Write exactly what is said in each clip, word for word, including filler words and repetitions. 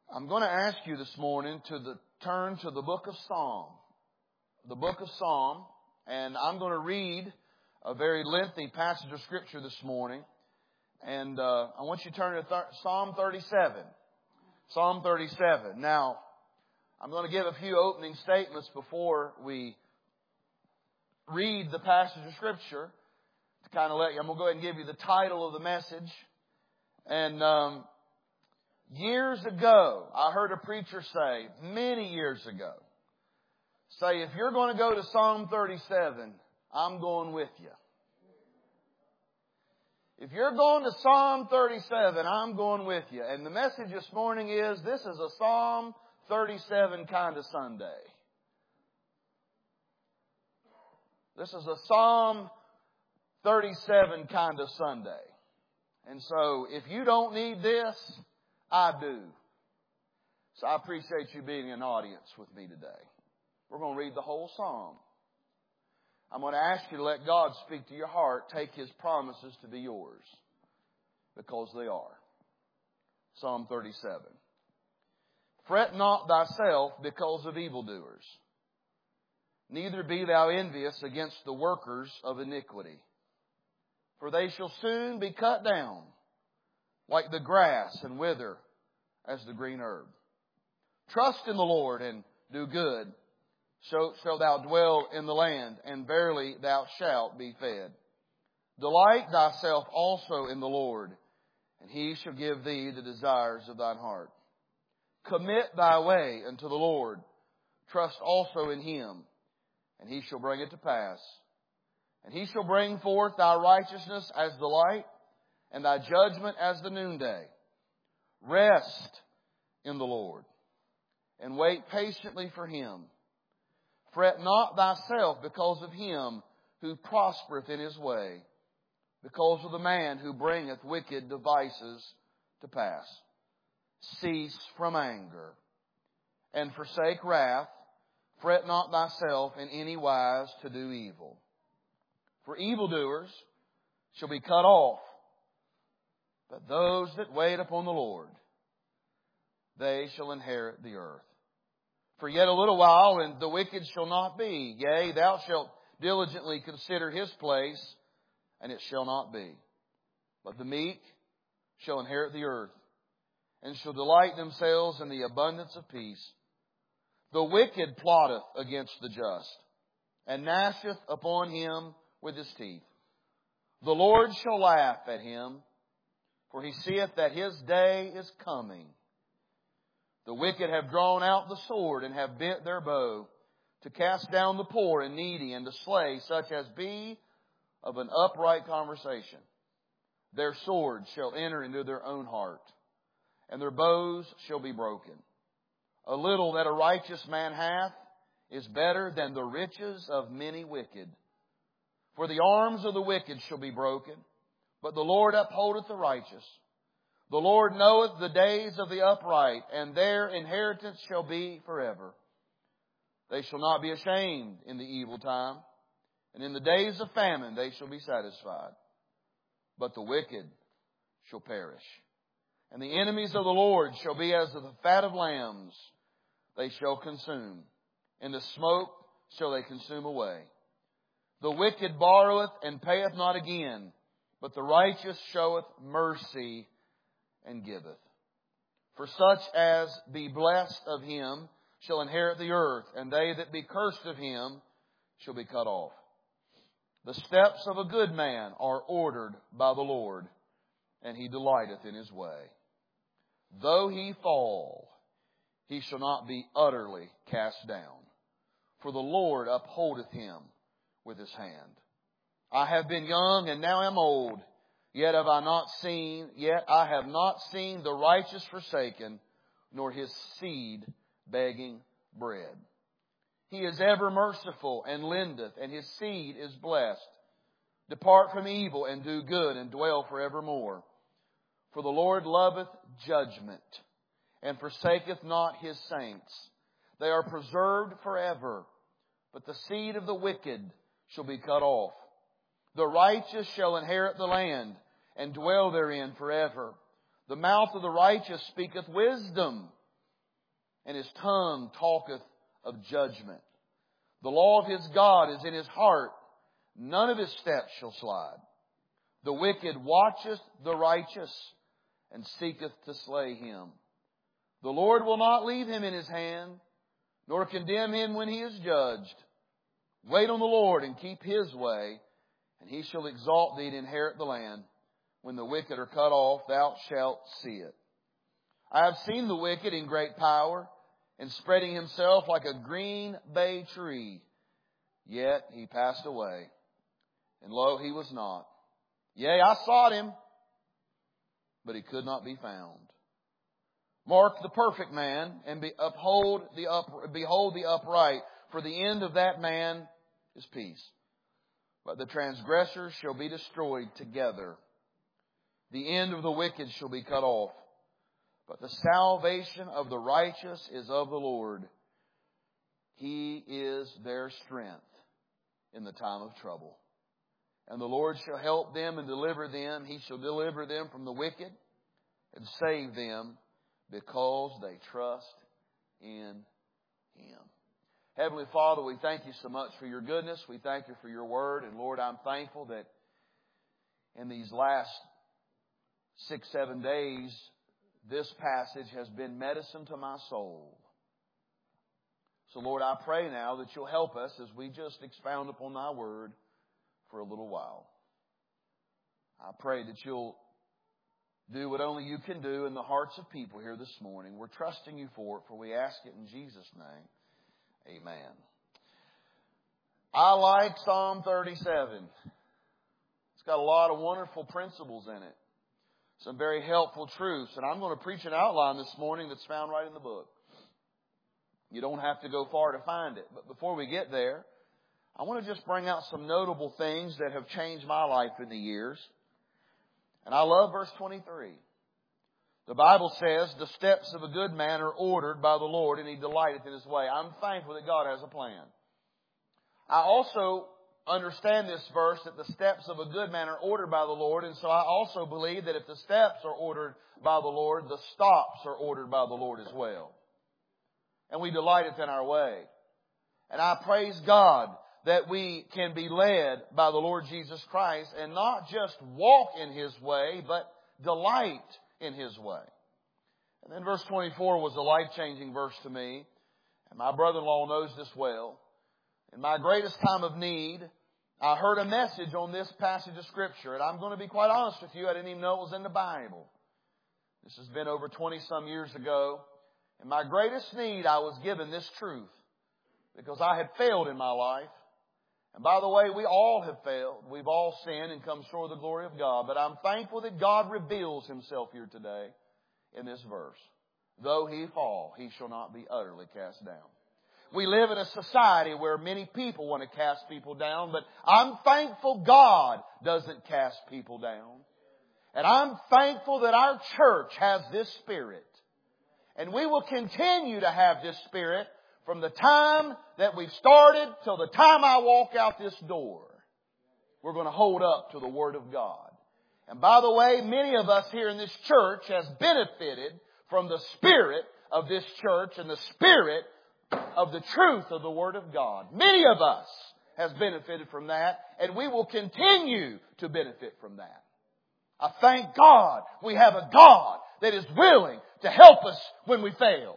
I'm going to ask you this morning to the, turn to the book of Psalm. The book of Psalm. And I'm going to read a very lengthy passage of Scripture this morning. And uh, I want you to turn to th- Psalm thirty-seven. Psalm thirty-seven. Now, I'm going to give a few opening statements before we read the passage of Scripture. To kind of let you, I'm going to go ahead and give you the title of the message. And um, years ago, I heard a preacher say, many years ago, say, if you're going to go to Psalm thirty-seven, I'm going with you. If you're going to Psalm thirty-seven, I'm going with you. And the message this morning is, this is a Psalm thirty-seven kind of Sunday. This is a Psalm thirty-seven kind of Sunday. And so, if you don't need this, I do. So I appreciate you being in audience with me today. We're going to read the whole Psalm. I'm going to ask you to let God speak to your heart. Take His promises to be yours. Because they are. Psalm thirty-seven. Fret not thyself because of evildoers. Neither be thou envious against the workers of iniquity. For they shall soon be cut down, like the grass, and wither as the green herb. Trust in the Lord and do good. So shalt thou dwell in the land, and verily thou shalt be fed. Delight thyself also in the Lord, and He shall give thee the desires of thine heart. Commit thy way unto the Lord. Trust also in Him, and He shall bring it to pass. And He shall bring forth thy righteousness as the light, and thy judgment as the noonday. Rest in the Lord, and wait patiently for Him. Fret not thyself because of him who prospereth in his way, because of the man who bringeth wicked devices to pass. Cease from anger, and forsake wrath. Fret not thyself in any wise to do evil. For evildoers shall be cut off, but those that wait upon the Lord, they shall inherit the earth. For yet a little while, and the wicked shall not be. Yea, thou shalt diligently consider his place, and it shall not be. But the meek shall inherit the earth, and shall delight themselves in the abundance of peace. The wicked plotteth against the just, and gnasheth upon him with his teeth. The Lord shall laugh at him, for he seeth that his day is coming. The wicked have drawn out the sword, and have bent their bow, to cast down the poor and needy, and to slay such as be of an upright conversation. Their swords shall enter into their own heart, and their bows shall be broken. A little that a righteous man hath is better than the riches of many wicked. For the arms of the wicked shall be broken, but the Lord upholdeth the righteous. The Lord knoweth the days of the upright, and their inheritance shall be forever. They shall not be ashamed in the evil time, and in the days of famine they shall be satisfied. But the wicked shall perish. And the enemies of the Lord shall be as of the fat of lambs. They shall consume. In the smoke shall they consume away. The wicked borroweth and payeth not again, but the righteous showeth mercy and giveth. For such as be blessed of him shall inherit the earth, and they that be cursed of him shall be cut off. The steps of a good man are ordered by the Lord, and he delighteth in his way. Though he fall, he shall not be utterly cast down, for the Lord upholdeth him with his hand. I have been young, and now am old, yet have I not seen, yet I have not seen the righteous forsaken, nor his seed begging bread. He is ever merciful and lendeth, and his seed is blessed. Depart from evil and do good, and dwell forevermore. For the Lord loveth judgment, and forsaketh not his saints. They are preserved forever, but the seed of the wicked shall be cut off. The righteous shall inherit the land, and dwell therein forever. The mouth of the righteous speaketh wisdom, and his tongue talketh of judgment. The law of his God is in his heart. None of his steps shall slide. The wicked watcheth the righteous, and seeketh to slay him. The Lord will not leave him in his hand, nor condemn him when he is judged. Wait on the Lord and keep his way, and he shall exalt thee to inherit the land. When the wicked are cut off, thou shalt see it. I have seen the wicked in great power, and spreading himself like a green bay tree. Yet he passed away, and lo, he was not. Yea, I sought him, but he could not be found. Mark the perfect man, and be, uphold the up, behold the upright, for the end of that man is peace. But the transgressors shall be destroyed together. The end of the wicked shall be cut off. But the salvation of the righteous is of the Lord. He is their strength in the time of trouble. And the Lord shall help them and deliver them. He shall deliver them from the wicked and save them, because they trust in Him. Heavenly Father, we thank you so much for your goodness. We thank you for your word. And Lord, I'm thankful that in these last six, seven days, this passage has been medicine to my soul. So Lord, I pray now that you'll help us as we just expound upon thy word for a little while. I pray that you'll do what only you can do in the hearts of people here this morning. We're trusting you for it, for we ask it in Jesus' name. Amen. I like Psalm thirty-seven. It's got a lot of wonderful principles in it. Some very helpful truths. And I'm going to preach an outline this morning that's found right in the book. You don't have to go far to find it. But before we get there, I want to just bring out some notable things that have changed my life in the years. And I love verse twenty-three. The Bible says, the steps of a good man are ordered by the Lord, and He delighteth in His way. I'm thankful that God has a plan. I also understand this verse that the steps of a good man are ordered by the Lord. And so I also believe that if the steps are ordered by the Lord, the stops are ordered by the Lord as well. And we delighteth in our way. And I praise God that we can be led by the Lord Jesus Christ and not just walk in His way, but delight in His way. And then verse twenty-four was a life-changing verse to me. And my brother-in-law knows this well. In my greatest time of need, I heard a message on this passage of Scripture. And I'm going to be quite honest with you, I didn't even know it was in the Bible. This has been over twenty-some years ago. In my greatest need, I was given this truth because I had failed in my life. And by the way, we all have failed. We've all sinned and come short of the glory of God. But I'm thankful that God reveals Himself here today in this verse. Though he fall, he shall not be utterly cast down. We live in a society where many people want to cast people down, but I'm thankful God doesn't cast people down. And I'm thankful that our church has this spirit. And we will continue to have this spirit from the time that we've started till the time I walk out this door. We're going to hold up to the Word of God. And by the way, many of us here in this church has benefited from the spirit of this church and the spirit of the truth of the Word of God. Many of us has benefited from that, and we will continue to benefit from that. I thank God we have a God that is willing to help us when we fail.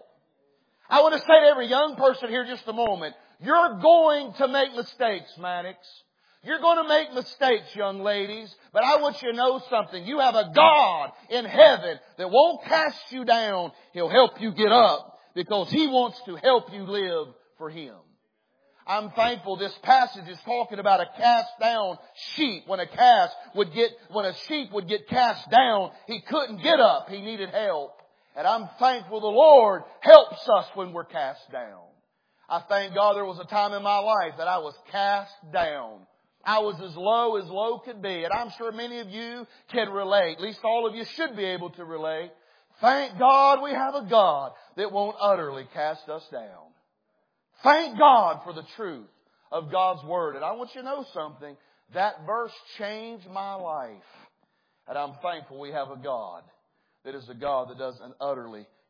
I want to say to every young person here just a moment, you're going to make mistakes, Maddox. You're going to make mistakes, young ladies. But I want you to know something. You have a God in heaven that won't cast you down. He'll help you get up because He wants to help you live for Him. I'm thankful this passage is talking about a cast down sheep. When a cast would get, when a sheep would get cast down, he couldn't get up. He needed help. And I'm thankful the Lord helps us when we're cast down. I thank God there was a time in my life that I was cast down. I was as low as low could be. And I'm sure many of you can relate. At least all of you should be able to relate. Thank God we have a God that won't utterly cast us down. Thank God for the truth of God's Word. And I want you to know something. That verse changed my life. And I'm thankful we have a God that is a God that doesn't utterly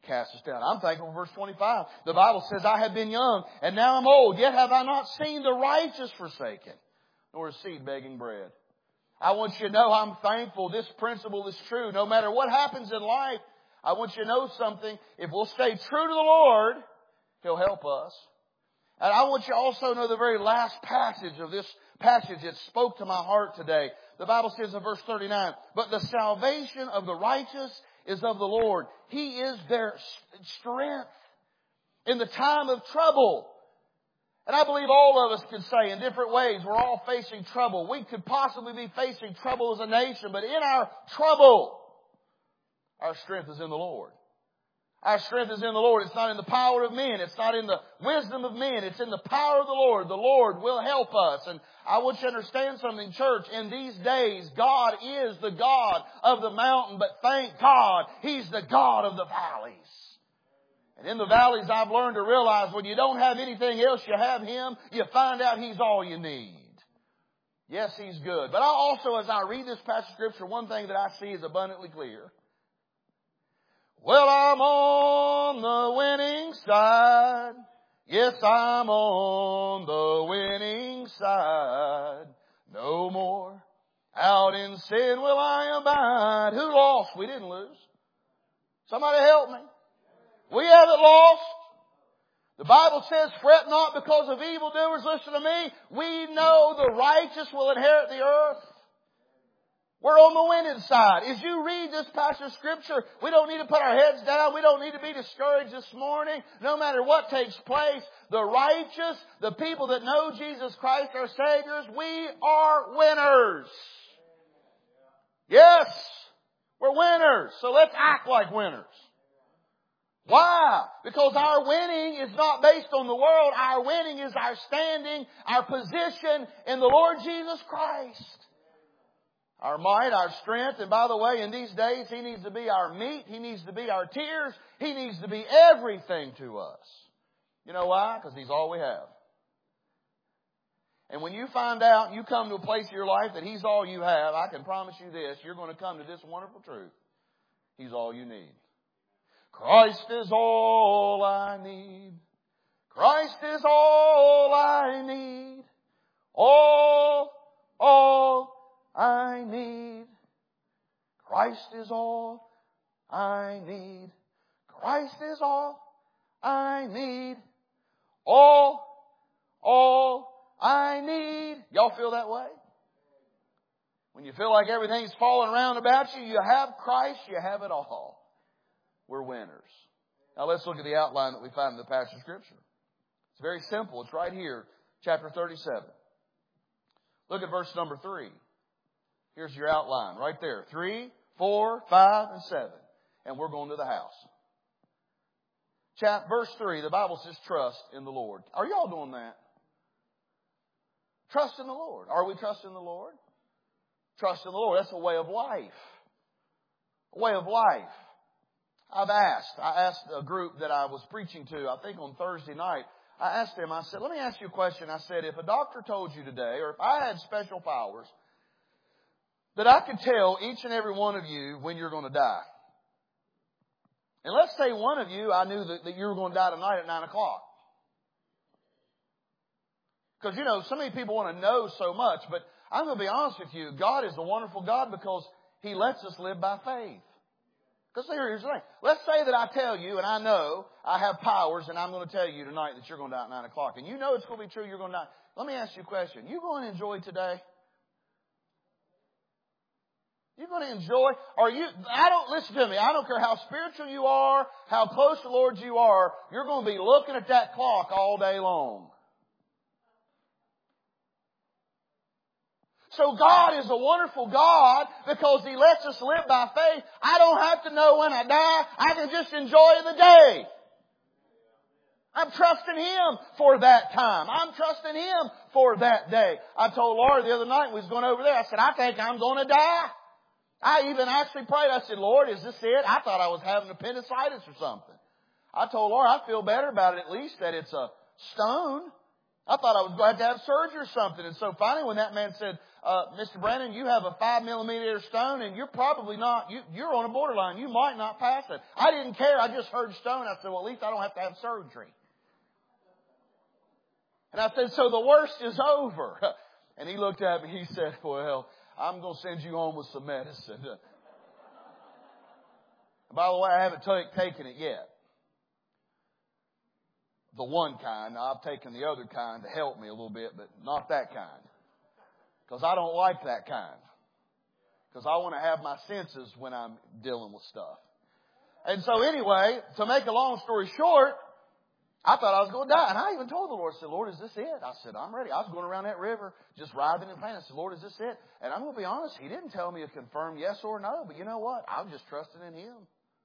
cast us down. I'm thankful for verse twenty-five. The Bible says, I have been young, and now I'm old, yet have I not seen the righteous forsaken, nor his seed begging bread. I want you to know I'm thankful this principle is true. No matter what happens in life, I want you to know something. If we'll stay true to the Lord, He'll help us. And I want you to also know the very last passage of this passage that spoke to my heart today. The Bible says in verse thirty-nine, but the salvation of the righteous is of the Lord. He is their strength in the time of trouble. And I believe all of us can say in different ways, we're all facing trouble. We could possibly be facing trouble as a nation, but in our trouble, our strength is in the Lord. Our strength is in the Lord. It's not in the power of men. It's not in the wisdom of men. It's in the power of the Lord. The Lord will help us. And I want you to understand something, church. In these days, God is the God of the mountain, but thank God, He's the God of the valleys. And in the valleys, I've learned to realize when you don't have anything else, you have Him, you find out He's all you need. Yes, He's good. But I also, as I read this passage of Scripture, one thing that I see is abundantly clear. Well, I'm on the winning side. Yes, I'm on the winning side. No more out in sin will I abide. Who lost? We didn't lose. Somebody help me. We haven't lost. The Bible says, fret not because of evildoers. Listen to me. We know the righteous will inherit the earth. We're on the winning side. As you read this passage of Scripture, we don't need to put our heads down. We don't need to be discouraged this morning. No matter what takes place, the righteous, the people that know Jesus Christ, our Savior, we are winners. Yes, we're winners. So let's act like winners. Why? Because our winning is not based on the world. Our winning is our standing, our position in the Lord Jesus Christ. Our might, our strength, and by the way, in these days, He needs to be our meat. He needs to be our tears. He needs to be everything to us. You know why? Because He's all we have. And when you find out and you come to a place in your life that He's all you have, I can promise you this, you're going to come to this wonderful truth. He's all you need. Christ is all I need. Christ is all I need. All, all I need. Christ is all I need. Christ is all I need. All, all I need. Y'all feel that way? When you feel like everything's falling around about you, you have Christ, you have it all. We're winners. Now let's look at the outline that we find in the passage of Scripture. It's very simple. It's right here, chapter thirty-seven. Look at verse number three. Here's your outline right there. Three, four, five, and seven. And we're going to the house. Chap, verse three, the Bible says trust in the Lord. Are y'all doing that? Trust in the Lord. Are we trusting the Lord? Trust in the Lord. That's a way of life. A way of life. I've asked, I asked a group that I was preaching to, I think on Thursday night, I asked them, I said, let me ask you a question. I said, if a doctor told you today, or if I had special powers, that I could tell each and every one of you when you're going to die. And let's say one of you, I knew that, that you were going to die tonight at nine o'clock. Because, you know, so many people want to know so much, but I'm going to be honest with you. God is a wonderful God because He lets us live by faith. Because here's the thing. Let's say that I tell you, and I know I have powers, and I'm going to tell you tonight that you're going to die at nine o'clock. And you know it's going to be true, you're going to die. Let me ask you a question. You going to enjoy today? You're going to enjoy? Are you, I don't, listen to me, I don't care how spiritual you are, how close to the Lord you are, you're going to be looking at that clock all day long. So God is a wonderful God because He lets us live by faith. I don't have to know when I die. I can just enjoy the day. I'm trusting Him for that time. I'm trusting Him for that day. I told Laura the other night we was going over there, I said, I think I'm going to die. I even actually prayed. I said, Lord, is this it? I thought I was having appendicitis or something. I told Laura I feel better about it, at least that it's a stone. I thought I was going to have to have surgery or something. And so finally when that man said, uh, Mister Brandon, you have a five millimeter stone and you're probably not, you, you're on a borderline. You might not pass it. I didn't care. I just heard stone. I said, well, at least I don't have to have surgery. And I said, so the worst is over. And he looked at me. He said, well, I'm going to send you home with some medicine. By the way, I haven't t- taken it yet. The one kind. I've taken the other kind to help me a little bit, but not that kind. Because I don't like that kind. Because I want to have my senses when I'm dealing with stuff. And so anyway, to make a long story short, I thought I was going to die. And I even told the Lord, I said, Lord, is this it? I said, I'm ready. I was going around that river just writhing in pain. I said, Lord, is this it? And I'm going to be honest, He didn't tell me a confirmed yes or no. But you know what? I was just trusting in Him.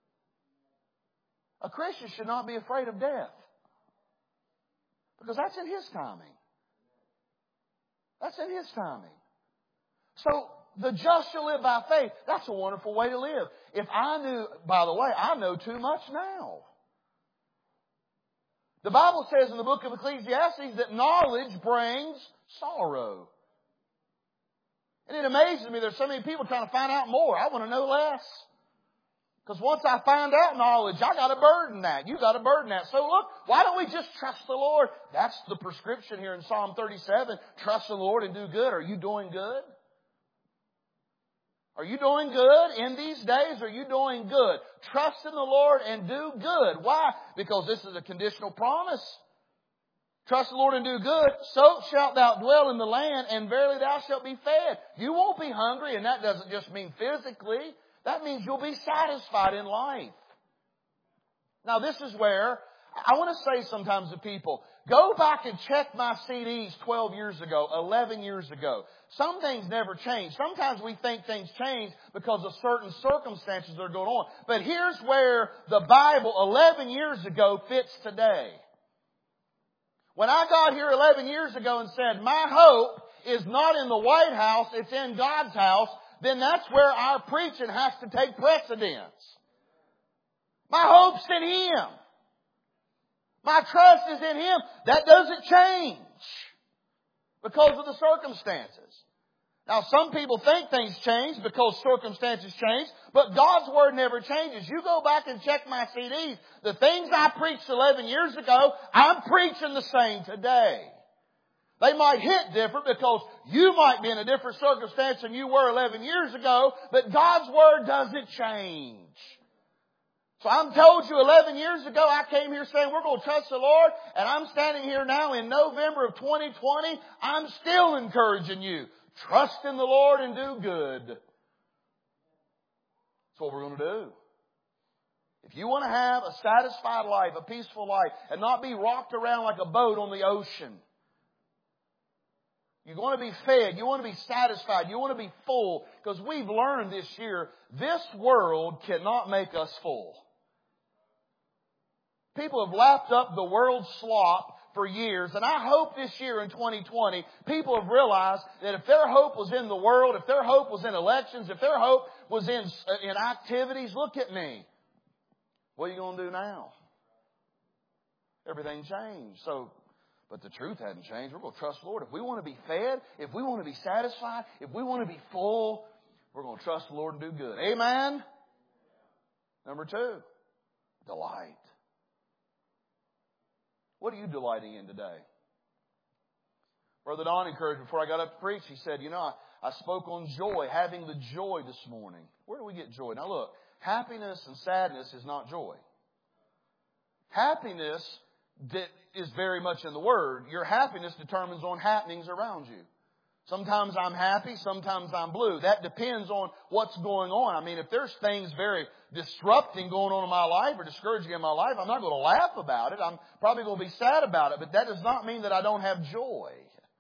A Christian should not be afraid of death. Because that's in His timing. That's in His timing. So the just shall live by faith. That's a wonderful way to live. If I knew, by the way, I know too much now. The Bible says in the book of Ecclesiastes that knowledge brings sorrow. And it amazes me there's so many people trying to find out more. I want to know less. Because once I find out knowledge, I got to burden that. You got to burden that. So look, why don't we just trust the Lord? That's the prescription here in Psalm thirty-seven. Trust the Lord and do good. Are you doing good? Are you doing good in these days? Are you doing good? Trust in the Lord and do good. Why? Because this is a conditional promise. Trust the Lord and do good, so shalt thou dwell in the land, and verily thou shalt be fed. You won't be hungry, and that doesn't just mean physically. That means you'll be satisfied in life. Now this is where I want to say sometimes to people, go back and check my C Ds twelve years ago, eleven years ago. Some things never change. Sometimes we think things change because of certain circumstances that are going on. But here's where the Bible eleven years ago fits today. When I got here eleven years ago and said, my hope is not in the White House, it's in God's house, then that's where our preaching has to take precedence. My hope's in Him. My trust is in Him. That doesn't change because of the circumstances. Now, some people think things change because circumstances change, but God's Word never changes. You go back and check my C Ds. The things I preached eleven years ago, I'm preaching the same today. They might hit different because you might be in a different circumstance than you were eleven years ago, but God's Word doesn't change. So I'm told you eleven years ago, I came here saying we're going to trust the Lord, and I'm standing here now in November of twenty twenty. I'm still encouraging you. Trust in the Lord and do good. That's what we're going to do. If you want to have a satisfied life, a peaceful life, and not be rocked around like a boat on the ocean, you want to be fed. You want to be satisfied. You want to be full. Because we've learned this year, this world cannot make us full. People have lapped up the world's slop for years. And I hope this year in twenty twenty, people have realized that if their hope was in the world, if their hope was in elections, if their hope was in, in activities, look at me. What are you going to do now? Everything changed. So, but the truth hadn't changed. We're going to trust the Lord. If we want to be fed, if we want to be satisfied, if we want to be full, we're going to trust the Lord and do good. Amen? Number two, delight. What are you delighting in today? Brother Don encouraged me before I got up to preach. He said, you know, I, I spoke on joy, having the joy this morning. Where do we get joy? Now look, happiness and sadness is not joy. Happiness is very much in the Word. Your happiness determines on happenings around you. Sometimes I'm happy, sometimes I'm blue. That depends on what's going on. I mean, if there's things very disrupting going on in my life or discouraging in my life, I'm not going to laugh about it. I'm probably going to be sad about it. But that does not mean that I don't have joy.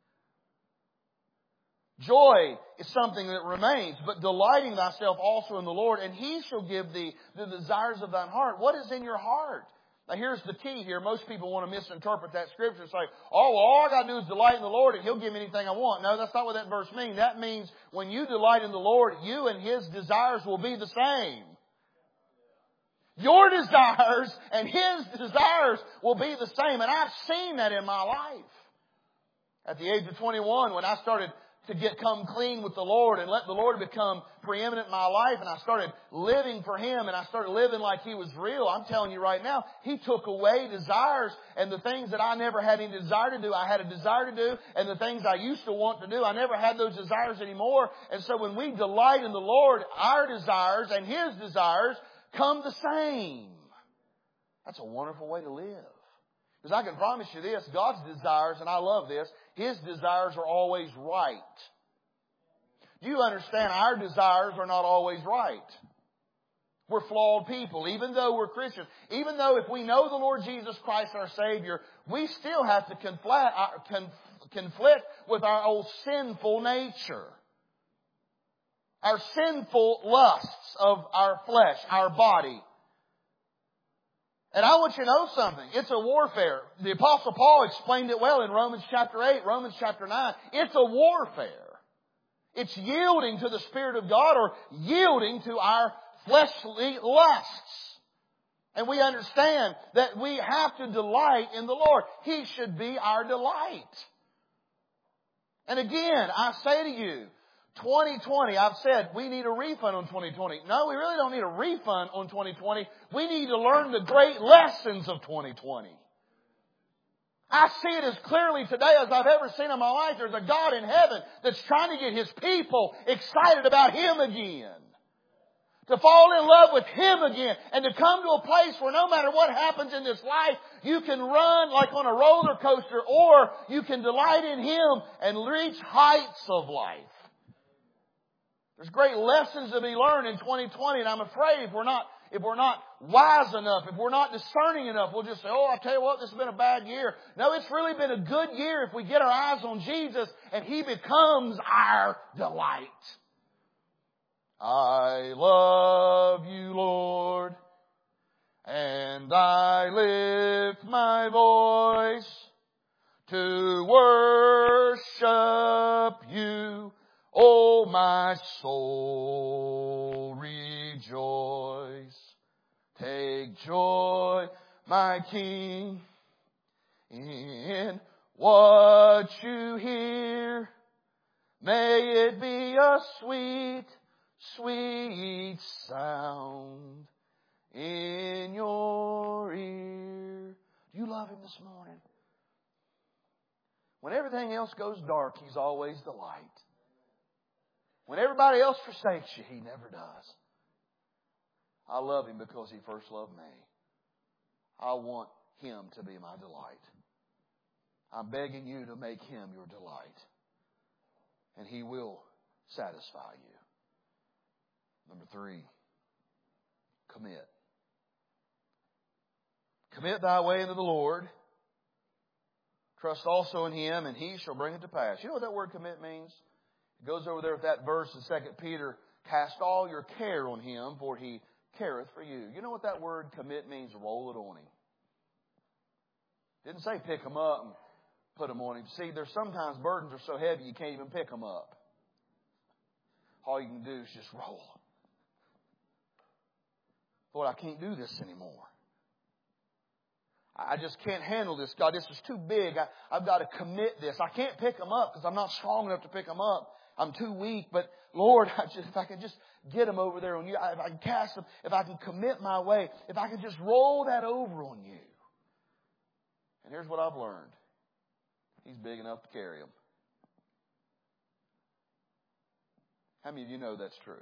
Joy is something that remains, but delighting thyself also in the Lord, and He shall give thee the desires of thine heart. What is in your heart? Now here's the key here. Most people want to misinterpret that scripture and say, oh, well, all I got to do is delight in the Lord and He'll give me anything I want. No, that's not what that verse means. That means when you delight in the Lord, you and His desires will be the same. Your desires and His desires will be the same. And I've seen that in my life. At the age of twenty-one, when I started to get come clean with the Lord and let the Lord become preeminent in my life, and I started living for Him and I started living like He was real, I'm telling you right now, He took away desires, and the things that I never had any desire to do, I had a desire to do, and the things I used to want to do, I never had those desires anymore. And so when we delight in the Lord, our desires and His desires come the same. That's a wonderful way to live. Because I can promise you this, God's desires, and I love this, His desires are always right. Do you understand? Our desires are not always right. We're flawed people, even though we're Christians. Even though if we know the Lord Jesus Christ, our Savior, we still have to conflict, conflict with our old sinful nature. Our sinful lusts of our flesh, our body. And I want you to know something. It's a warfare. The Apostle Paul explained it well in Romans chapter eight, Romans chapter nine. It's a warfare. It's yielding to the Spirit of God or yielding to our fleshly lusts. And we understand that we have to delight in the Lord. He should be our delight. And again, I say to you, twenty twenty, I've said we need a refund on twenty twenty. No, we really don't need a refund on twenty twenty. We need to learn the great lessons of twenty twenty. I see it as clearly today as I've ever seen in my life. There's a God in heaven that's trying to get His people excited about Him again. To fall in love with Him again. And to come to a place where no matter what happens in this life, you can run like on a roller coaster, or you can delight in Him and reach heights of life. There's great lessons to be learned in twenty twenty, and I'm afraid if we're not if we're not wise enough, if we're not discerning enough, we'll just say, oh, I'll tell you what, this has been a bad year. No, it's really been a good year if we get our eyes on Jesus and He becomes our delight. I love you, Lord, and I lift my voice to worship you. Oh, my soul, rejoice. Take joy, my King, in what you hear. May it be a sweet, sweet sound in your ear. Do you love Him this morning? When everything else goes dark, He's always the light. When everybody else forsakes you, He never does. I love Him because He first loved me. I want Him to be my delight. I'm begging you to make Him your delight. And He will satisfy you. Number three, commit. Commit thy way unto the Lord. Trust also in Him, and He shall bring it to pass. You know what that word commit means? It goes over there with that verse in Second Peter. Cast all your care on Him, for He careth for you. You know what that word commit means? Roll it on Him. It didn't say pick them up and put them on Him. See, there's sometimes burdens are so heavy you can't even pick them up. All you can do is just roll. Lord, I can't do this anymore. I just can't handle this. God, this is too big. I, I've got to commit this. I can't pick them up because I'm not strong enough to pick them up. I'm too weak. But Lord, I just, if I can just get them over there on you, if I can cast them, if I can commit my way, if I can just roll that over on you. And here's what I've learned. He's big enough to carry them. How many of you know that's true?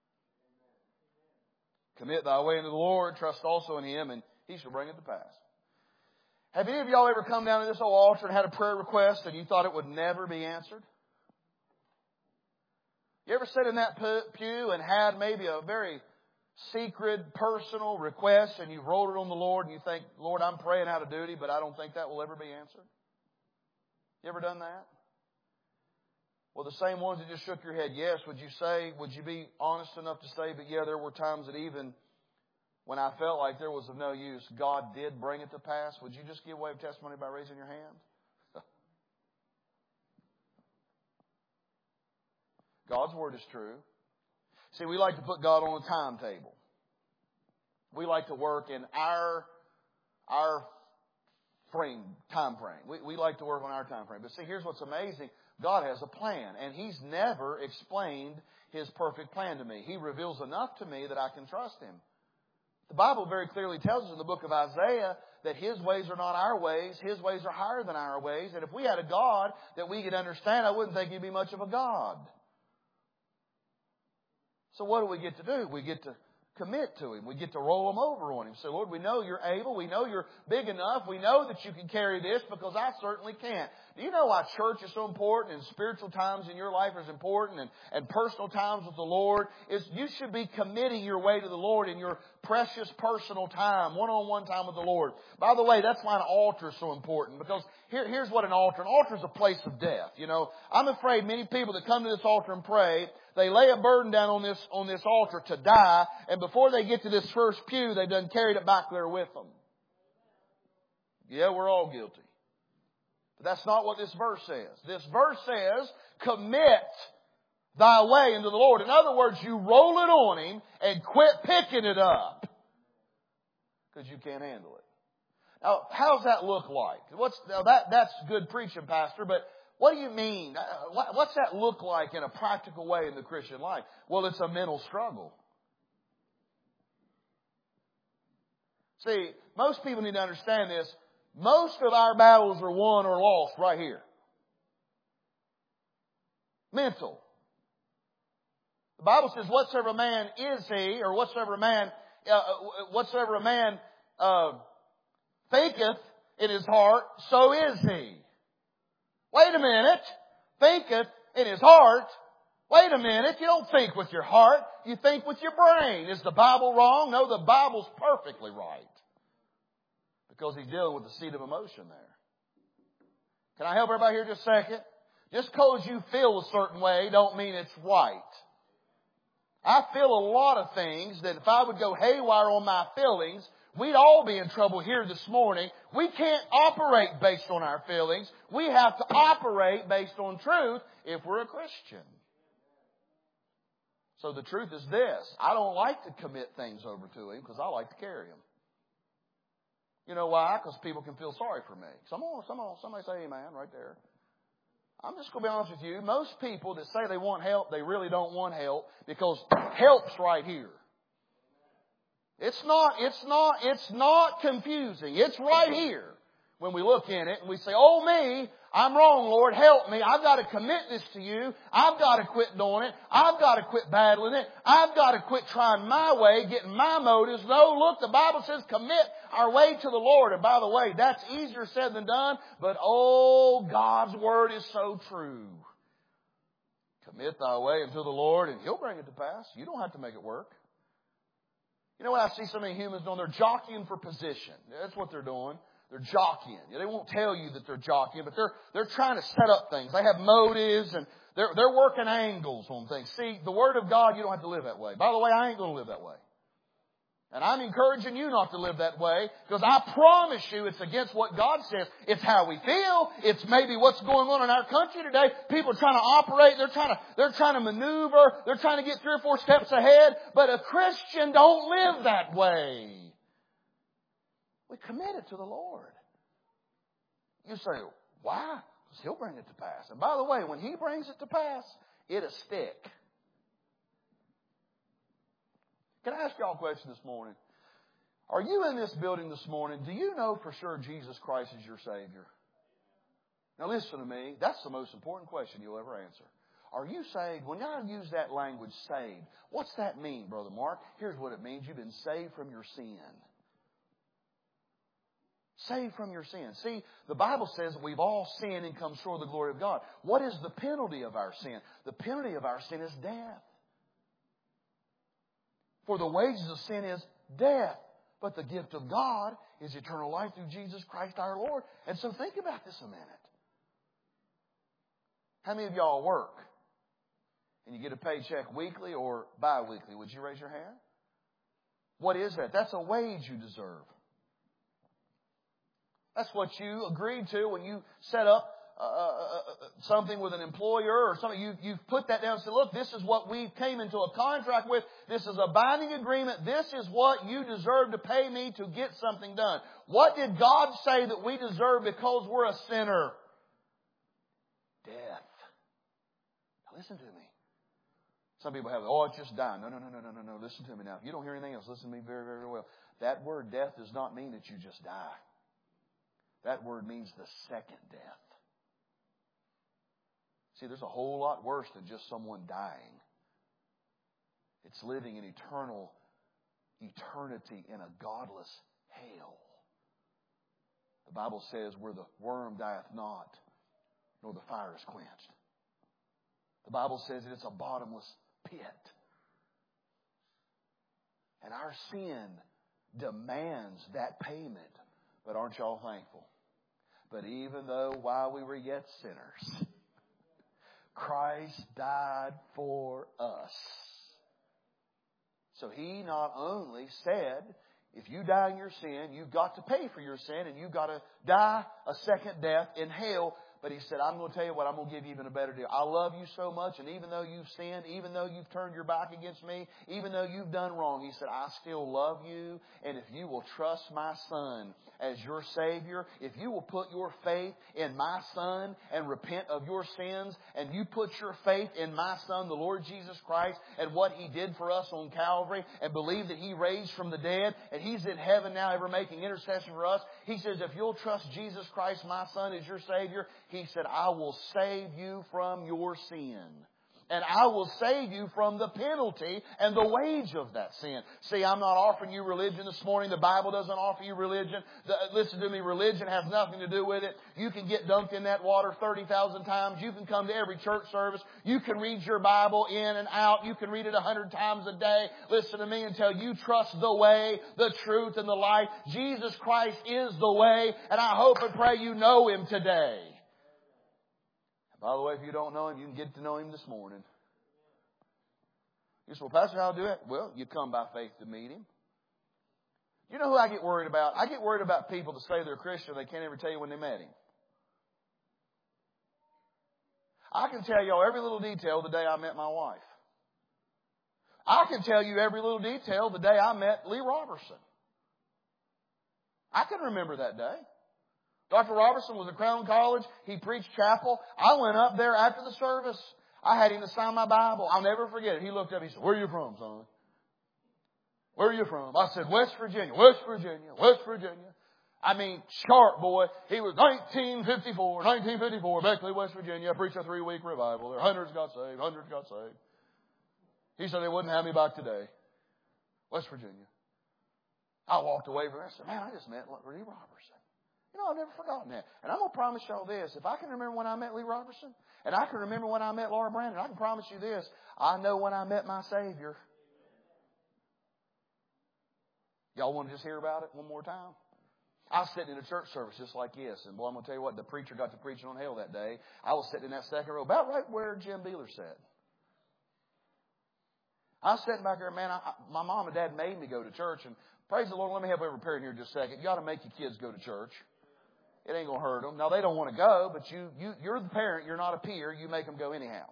Commit thy way unto the Lord, trust also in Him, and He shall bring it to pass. Have any of y'all ever come down to this old altar and had a prayer request and you thought it would never be answered? You ever sit in that pew and had maybe a very secret, personal request and you've rolled it on the Lord and you think, Lord, I'm praying out of duty, but I don't think that will ever be answered? You ever done that? Well, the same ones that just shook your head, yes, would you say, would you be honest enough to say, but yeah, there were times that even when I felt like there was of no use, God did bring it to pass? Would you just give way of testimony by raising your hand? God's Word is true. See, we like to put God on a timetable. We like to work in our, our frame, time frame. We, we like to work on our time frame. But see, here's what's amazing. God has a plan, and He's never explained His perfect plan to me. He reveals enough to me that I can trust Him. The Bible very clearly tells us in the book of Isaiah that His ways are not our ways. His ways are higher than our ways. And if we had a God that we could understand, I wouldn't think He'd be much of a God. So what do we get to do? We get to commit to Him. We get to roll them over on Him. Say, Lord, we know You're able. We know You're big enough. We know that You can carry this because I certainly can't. Do you know why church is so important and spiritual times in your life is important and, and personal times with the Lord? Is you should be committing your way to the Lord in your precious personal time, one-on-one time with the Lord. By the way, that's why an altar is so important because here, here's what an altar, an altar is a place of death. You know, I'm afraid many people that come to this altar and pray, they lay a burden down on this, on this altar to die, and before they get to this first pew, they've done carried it back there with them. Yeah, we're all guilty. But that's not what this verse says. This verse says, commit thy way into the Lord. In other words, you roll it on Him and quit picking it up. Because you can't handle it. Now, how does that look like? What's, now that, that's good preaching, Pastor, but what do you mean? What's that look like in a practical way in the Christian life? Well, it's a mental struggle. See, most people need to understand this. Most of our battles are won or lost right here. Mental. The Bible says, whatsoever a man is he, or whatsoever a man, uh, whatsoever a man uh, thinketh in his heart, so is he. Wait a minute. Thinketh in his heart. Wait a minute. You don't think with your heart. You think with your brain. Is the Bible wrong? No, the Bible's perfectly right. Because He's dealing with the seat of emotion there. Can I help everybody here just a second? Just because you feel a certain way don't mean it's right. I feel a lot of things that if I would go haywire on my feelings, we'd all be in trouble here this morning. We can't operate based on our feelings. We have to operate based on truth if we're a Christian. So the truth is this. I don't like to commit things over to Him because I like to carry them. You know why? Because people can feel sorry for me. Someone, someone, somebody say amen right there. I'm just going to be honest with you. Most people that say they want help, they really don't want help because help's right here. It's not, it's not, it's not confusing. It's right here when we look in it and we say, oh me, I'm wrong, Lord, help me. I've got to commit this to You. I've got to quit doing it. I've got to quit battling it. I've got to quit trying my way, getting my motives. No, look, the Bible says commit our way to the Lord. And by the way, that's easier said than done, but oh, God's Word is so true. Commit thy way unto the Lord and He'll bring it to pass. You don't have to make it work. You know what I see so many humans doing? They're jockeying for position. That's what they're doing. They're jockeying. They won't tell you that they're jockeying, but they're they're trying to set up things. They have motives and they're they're working angles on things. See, the Word of God, you don't have to live that way. By the way, I ain't going to live that way. And I'm encouraging you not to live that way because I promise you it's against what God says. It's how we feel. It's maybe what's going on in our country today. People are trying to operate. They're trying to, they're trying to maneuver. They're trying to get three or four steps ahead. But a Christian don't live that way. We commit it to the Lord. You say, why? Because He'll bring it to pass. And by the way, when He brings it to pass, it'll stick. Can I ask y'all a question this morning? Are you in this building this morning? Do you know for sure Jesus Christ is your Savior? Now listen to me. That's the most important question you'll ever answer. Are you saved? When I use that language, saved, what's that mean, Brother Mark? Here's what it means. You've been saved from your sin. Saved from your sin. See, the Bible says that we've all sinned and come short of the glory of God. What is the penalty of our sin? The penalty of our sin is death. For the wages of sin is death. But the gift of God is eternal life through Jesus Christ our Lord. And so think about this a minute. How many of y'all work? And you get a paycheck weekly or bi-weekly? Would you raise your hand? What is that? That's a wage you deserve. That's what you agreed to when you set up uh, something with an employer or something. You, you've put that down and said, look, this is what we came into a contract with. This is a binding agreement. This is what you deserve to pay me to get something done. What did God say that we deserve because we're a sinner? Death. Now listen to me. Some people have, oh, it's just dying. No, no, no, no, no, no, no. Listen to me now. If you don't hear anything else, listen to me very, very well. That word death does not mean that you just die. That word means the second death. See, there's a whole lot worse than just someone dying. It's living in eternal eternity in a godless hell. The Bible says, where the worm dieth not, nor the fire is quenched. The Bible says that it's a bottomless pit. And our sin demands that payment. But aren't y'all thankful? But even though while we were yet sinners, Christ died for us. So He not only said, if you die in your sin, you've got to pay for your sin and you've got to die a second death in hell. But He said, I'm going to tell you what, I'm going to give you even a better deal. I love you so much, and even though you've sinned, even though you've turned your back against me, even though you've done wrong, He said, I still love you. And if you will trust my Son as your Savior, if you will put your faith in my Son and repent of your sins, and you put your faith in my Son, the Lord Jesus Christ, and what He did for us on Calvary, and believe that He raised from the dead, and He's in heaven now ever making intercession for us, He says, if you'll trust Jesus Christ, my Son, as your Savior, He said, I will save you from your sin. And I will save you from the penalty and the wage of that sin. See, I'm not offering you religion this morning. The Bible doesn't offer you religion. The, listen to me, religion has nothing to do with it. You can get dunked in that water thirty thousand times. You can come to every church service. You can read your Bible in and out. You can read it a hundred times a day. Listen to me, until you trust the way, the truth, and the life. Jesus Christ is the way, and I hope and pray you know Him today. By the way, if you don't know Him, you can get to know Him this morning. You say, well, Pastor, how do I do it? Well, you come by faith to meet Him. You know who I get worried about? I get worried about people that say they're Christian, they can't ever tell you when they met Him. I can tell you every little detail the day I met my wife. I can tell you every little detail the day I met Lee Robertson. I can remember that day. Doctor Robertson was at Crown College. He preached chapel. I went up there after the service. I had him to sign my Bible. I'll never forget it. He looked up. He said, where are you from, son? Where are you from? I said, West Virginia, West Virginia, West Virginia. I mean, sharp boy. He was nineteen fifty-four, nineteen fifty-four, Beckley, West Virginia. I preached a three-week revival there. Hundreds got saved. Hundreds got saved. He said they wouldn't have me back today. West Virginia. I walked away from there. I said, man, I just met Lee Robertson. You know, I've never forgotten that. And I'm going to promise y'all this. If I can remember when I met Lee Robertson, and I can remember when I met Laura Brandon, I can promise you this. I know when I met my Savior. Y'all want to just hear about it one more time? I was sitting in a church service just like this. And boy, I'm going to tell you what, the preacher got to preaching on hell that day. I was sitting in that second row, about right where Jim Beeler sat. I was sitting back there, man, I, my mom and dad made me go to church. And praise the Lord, let me help every parent here just a second. You got to make your kids go to church. It ain't going to hurt them. Now, they don't want to go, but you, you, you're the parent. You're not a peer. You make them go anyhow.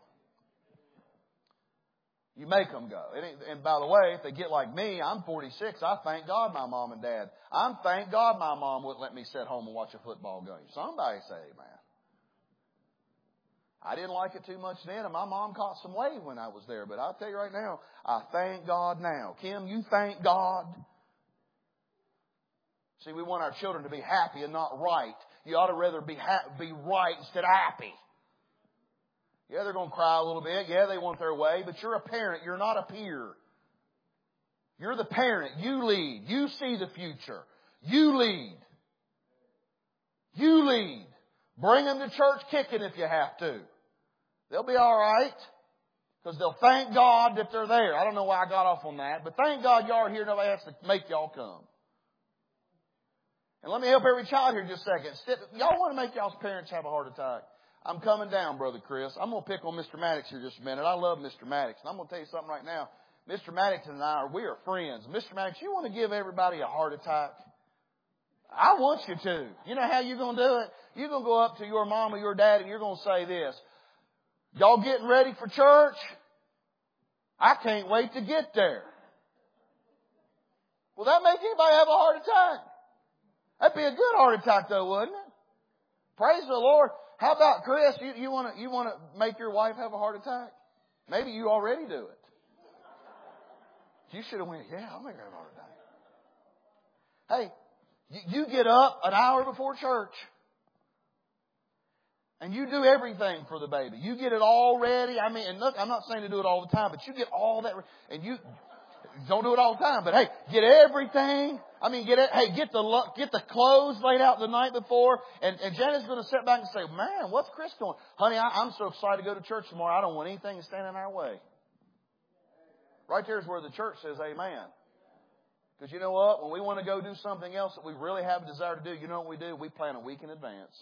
You make them go. And, and by the way, if they get like me, I'm forty-six. I thank God my mom and dad. I'm thank God my mom wouldn't let me sit home and watch a football game. Somebody say amen. I didn't like it too much then, and my mom caught some wave when I was there. But I'll tell you right now, I thank God now. Kim, you thank God. See, we want our children to be happy and not right. You ought to rather be ha- be right instead of happy. Yeah, they're going to cry a little bit. Yeah, they want their way. But you're a parent. You're not a peer. You're the parent. You lead. You see the future. You lead. You lead. Bring them to church kicking if you have to. They'll be all right. Because they'll thank God that they're there. I don't know why I got off on that. But thank God y'all are here. Nobody has to make y'all come. And let me help every child here just a second. Y'all want to make y'all's parents have a heart attack. I'm coming down, Brother Chris. I'm going to pick on Mister Maddox here just a minute. I love Mister Maddox. And I'm going to tell you something right now. Mister Maddox and I, are we are friends. Mister Maddox, you want to give everybody a heart attack? I want you to. You know how you're going to do it? You're going to go up to your mom or your dad and you're going to say this. Y'all getting ready for church? I can't wait to get there. Will that make anybody have a heart attack? That'd be a good heart attack though, wouldn't it? Praise the Lord. How about Chris? You, you want to you want to make your wife have a heart attack? Maybe you already do it. You should have went, yeah, I'll make her have a heart attack. Hey, you, you get up an hour before church. And you do everything for the baby. You get it all ready. I mean, and look, I'm not saying to do it all the time, but you get all that. And you don't do it all the time, but hey, get everything. I mean, get it. Hey, get the get the clothes laid out the night before. And, and Janet's going to sit back and say, "Man, what's Chris doing? Honey, I, I'm so excited to go to church tomorrow. I don't want anything to stand in our way." Right there is where the church says, "Amen." Because you know what? When we want to go do something else that we really have a desire to do, you know what we do? We plan a week in advance.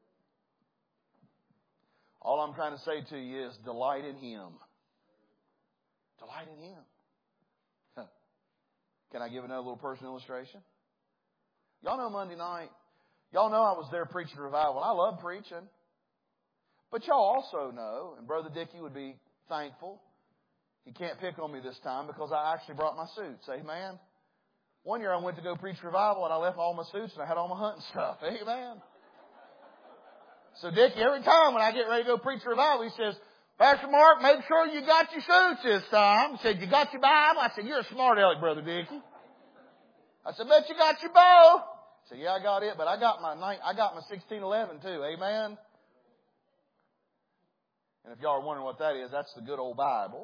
All I'm trying to say to you is delight in Him. Delight in Him. Huh. Can I give another little personal illustration? Y'all know Monday night. Y'all know I was there preaching revival. I love preaching. But y'all also know, and Brother Dickie would be thankful, he can't pick on me this time because I actually brought my suits. Amen. One year I went to go preach revival and I left all my suits and I had all my hunting stuff. Amen. So Dickie, every time when I get ready to go preach revival, he says, "Pastor Mark, make sure you got your suits this time." He said, "You got your Bible?" I said, "You're a smart aleck, Brother Dickie." I said, "Bet you got your bow." He said, "Yeah, I got it, but I got my I got my sixteen eleven too." Amen. And if y'all are wondering what that is, that's the good old Bible.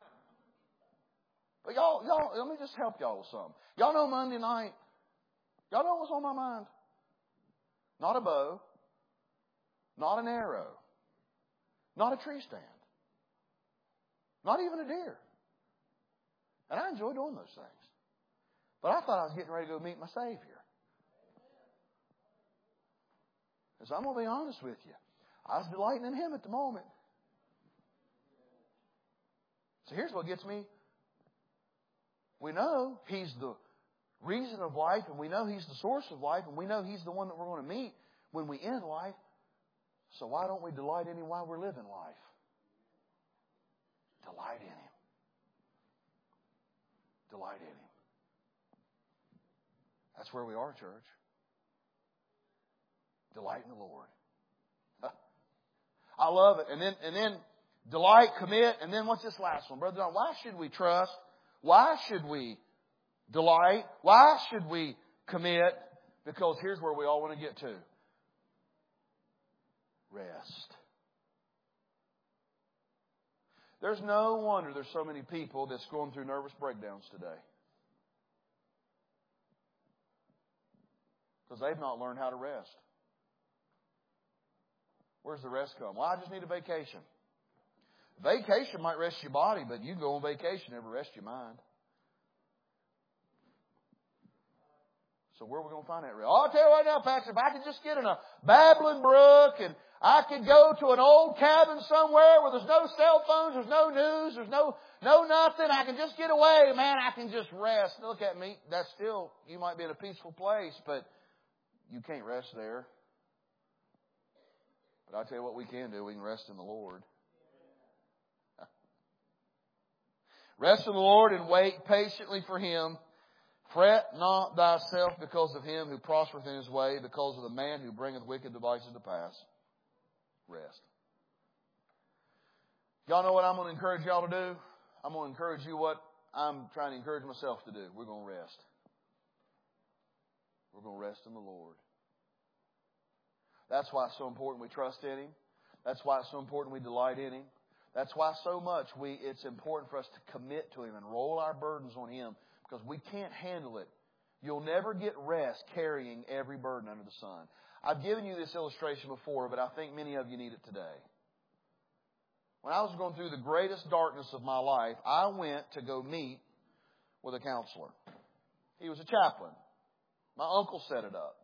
But y'all, y'all, let me just help y'all with something. Y'all know Monday night. Y'all know what's on my mind? Not a bow. Not an arrow. Not a tree stand. Not even a deer. And I enjoy doing those things. But I thought I was getting ready to go meet my Savior. And so I'm going to be honest with you. I was delighting in Him at the moment. So here's what gets me. We know He's the reason of life, and we know He's the source of life, and we know He's the one that we're going to meet when we end life. So why don't we delight in Him while we're living life? Delight in Him. Delight in Him. That's where we are, church. Delight in the Lord. I love it. And then, and then delight, commit, and then what's this last one? Brother John, why should we trust? Why should we delight? Why should we commit? Because here's where we all want to get to. Rest. There's no wonder there's so many people that's going through nervous breakdowns today. Because they've not learned how to rest. Where's the rest come? Well, I just need a vacation. Vacation might rest your body, but you can go on vacation and never rest your mind. So where are we going to find that rest? I'll tell you right now, Pastor, if I could just get in a babbling brook and I could go to an old cabin somewhere where there's no cell phones, there's no news, there's no no nothing. I can just get away, man. I can just rest. Look at me. That's still, you might be in a peaceful place, but you can't rest there. But I'll tell you what we can do. We can rest in the Lord. Rest in the Lord and wait patiently for Him. Fret not thyself because of him who prospereth in his way, because of the man who bringeth wicked devices to pass. Rest. Y'all know what I'm going to encourage y'all to do? I'm going to encourage you what I'm trying to encourage myself to do. We're going to rest. We're going to rest in the Lord. That's why it's so important we trust in Him. That's why it's so important we delight in Him. That's why so much we it's important for us to commit to Him and roll our burdens on Him, because we can't handle it. You'll never get rest carrying every burden under the sun. I've given you this illustration before, but I think many of you need it today. When I was going through the greatest darkness of my life, I went to go meet with a counselor. He was a chaplain. My uncle set it up.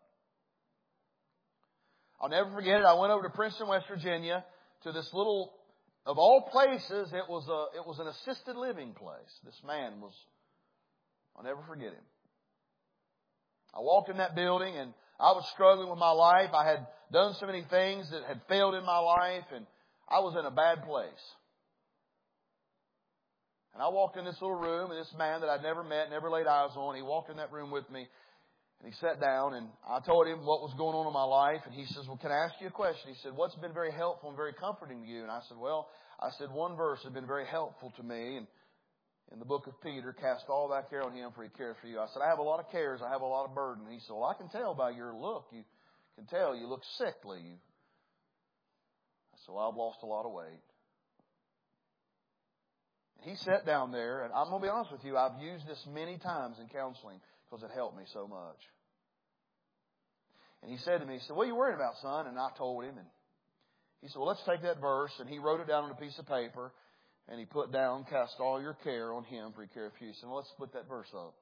I'll never forget it. I went over to Princeton, West Virginia, to this little, of all places, it was a it was an assisted living place. This man was, I'll never forget him. I walked in that building and I was struggling with my life. I had done so many things that had failed in my life, and I was in a bad place. And I walked in this little room, and this man that I'd never met, never laid eyes on, he walked in that room with me, and he sat down, and I told him what was going on in my life, and he says, well, can I ask you a question? He said, what's been very helpful and very comforting to you? And I said, well, I said, one verse has been very helpful to me, and in the book of Peter, cast all thy care on him, for he cares for you. I said, I have a lot of cares, I have a lot of burden. He said, well, I can tell by your look, you can tell you look sickly. I said, well, I've lost a lot of weight. He sat down there, and I'm going to be honest with you, I've used this many times in counseling because it helped me so much. And he said to me, he said, what are you worried about, son? And I told him, and he said, well, let's take that verse, and he wrote it down on a piece of paper, and he put down, cast all your care on him, for he careth for you. He said, well, let's put that verse up.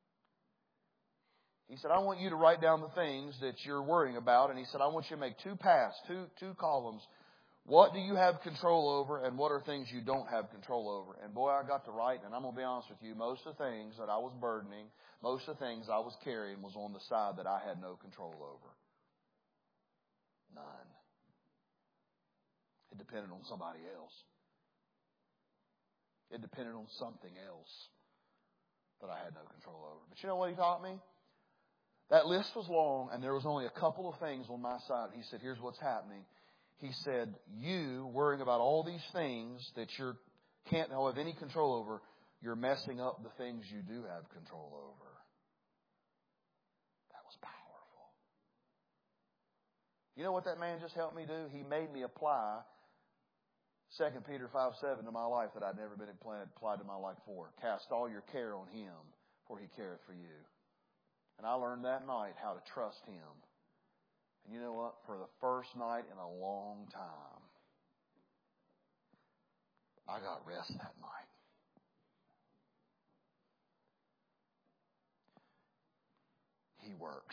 He said, I want you to write down the things that you're worrying about, and he said, I want you to make two paths, two, two columns. What do you have control over, and what are things you don't have control over? And boy, I got to write, and I'm going to be honest with you, most of the things that I was burdening, most of the things I was carrying was on the side that I had no control over. None. It depended on somebody else. It depended on something else that I had no control over. But you know what he taught me? That list was long, and there was only a couple of things on my side. He said, here's what's happening. He said, you worrying about all these things that you can't have any control over, you're messing up the things you do have control over. That was powerful. You know what that man just helped me do? He made me apply Second Peter five seven to my life that I'd never been applied, applied to my life before. Cast all your care on him, for he careth for you. And I learned that night how to trust him. And you know what? For the first night in a long time, I got rest that night. He works.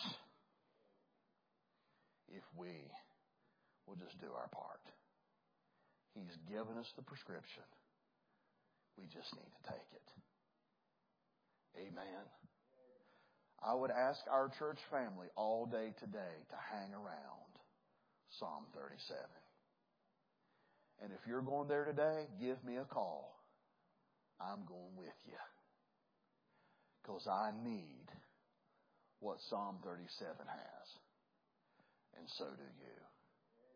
If we will just do our part. He's given us the prescription. We just need to take it. Amen. I would ask our church family all day today to hang around Psalm thirty-seven. And if you're going there today, give me a call. I'm going with you. Because I need what Psalm thirty-seven has. And so do you.